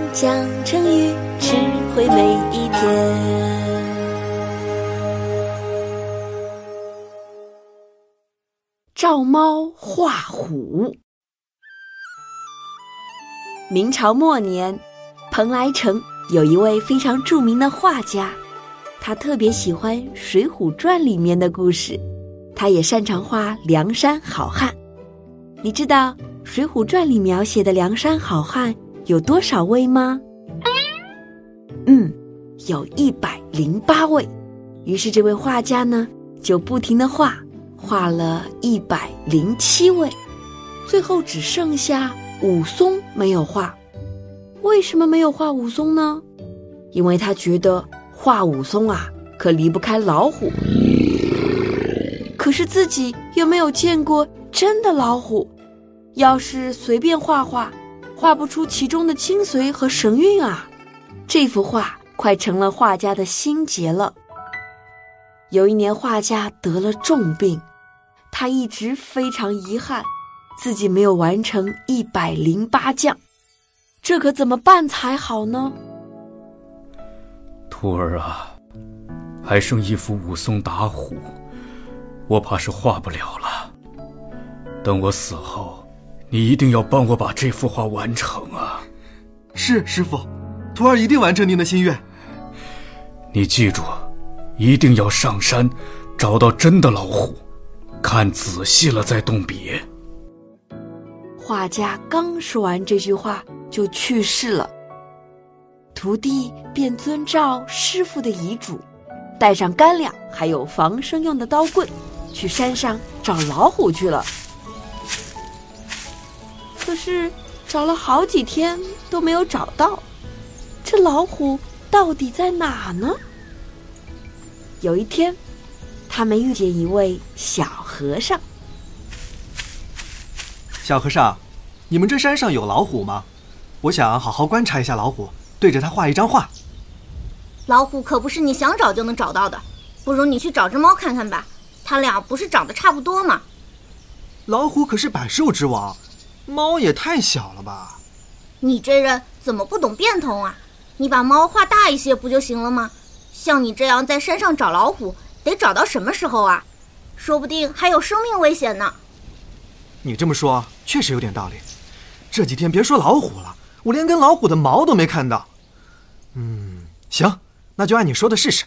讲成语，智慧每一天。照猫画虎。明朝末年，蓬莱城有一位非常著名的画家，他特别喜欢《水浒传》里面的故事，他也擅长画梁山好汉。你知道《水浒传》里描写的梁山好汉有多少位吗？有108位。于是这位画家呢，就不停地画了107位，最后只剩下武松没有画。为什么没有画武松呢？因为他觉得画武松可离不开老虎，可是自己又没有见过真的老虎，要是随便画不出其中的精髓和神韵这幅画快成了画家的心结了。有一年画家得了重病，他一直非常遗憾自己没有完成108将，这可怎么办才好呢？ 徒儿还剩一幅武松打虎，我怕是画不了了。等我死后，你一定要帮我把这幅画完成是，师父，徒儿一定完成您的心愿。 你记住，一定要上山找到真的老虎，看仔细了再动笔。 画家刚说完这句话就去世了，徒弟便遵照师父的遗嘱，带上干粮还有防身用的刀棍，去山上找老虎去了。可是找了好几天都没有找到，这老虎到底在哪呢？有一天，他们遇见一位小和尚。 小和尚，你们这山上有老虎吗？我想好好观察一下老虎，对着它画一张画。 老虎可不是你想找就能找到的，不如你去找只猫看看吧，它俩不是长得差不多吗？ 老虎可是百兽之王，猫也太小了吧？ 你这人怎么不懂变通你把猫画大一些不就行了吗？像你这样在山上找老虎，得找到什么时候说不定还有生命危险呢。 你这么说确实有点道理，这几天别说老虎了，我连根老虎的毛都没看到。行，那就按你说的试试。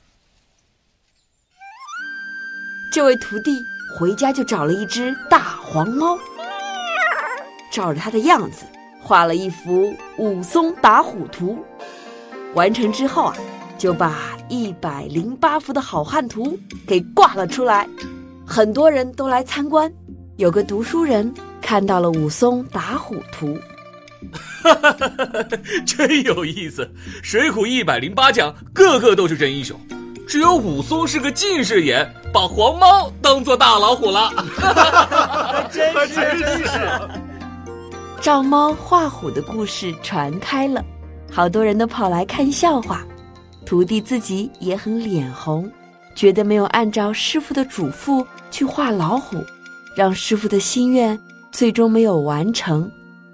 这位徒弟回家就找了一只大黄猫，照着它的样子画了一幅武松打虎图。完成之后就把108幅的好汉图给挂了出来，很多人都来参观。有个读书人看到了武松打虎图， 真有意思，水浒108将个个都是真英雄，只有武松是个近视眼，把黄猫当作大老虎了。 真是照猫画虎的故事传开了，好多人都跑来看笑话，徒弟自己也很脸红，觉得没有按照师父的嘱咐去画老虎，让师父的心愿最终没有完成。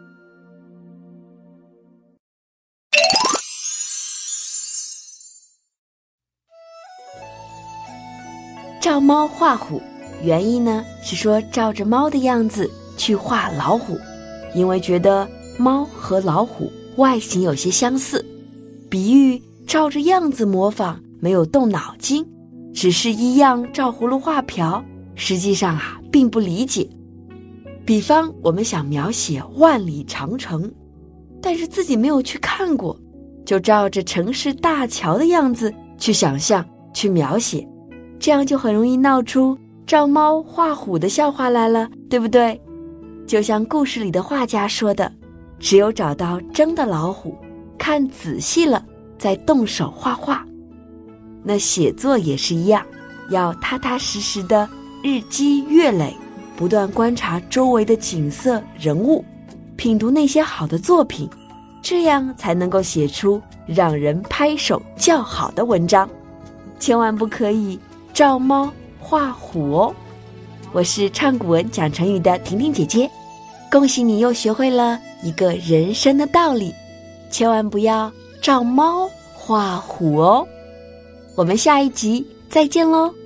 照猫画虎，原意呢是说照着猫的样子去画老虎，因为觉得猫和老虎外形有些相似，比喻照着样子模仿，没有动脑筋，只是一样照葫芦画瓢，实际上并不理解。比方我们想描写万里长城，但是自己没有去看过，就照着城市大桥的样子去想象去描写，这样就很容易闹出照猫画虎的笑话来了，对不对？就像故事里的画家说的，只有找到真的老虎，看仔细了再动手画画。那写作也是一样，要踏踏实实的日积月累，不断观察周围的景色人物，品读那些好的作品，这样才能够写出让人拍手叫好的文章。千万不可以照猫画虎哦。我是唱古文讲成语的婷婷姐姐，恭喜你又学会了一个人生的道理， 千万不要照猫画虎哦。我们下一集再见喽。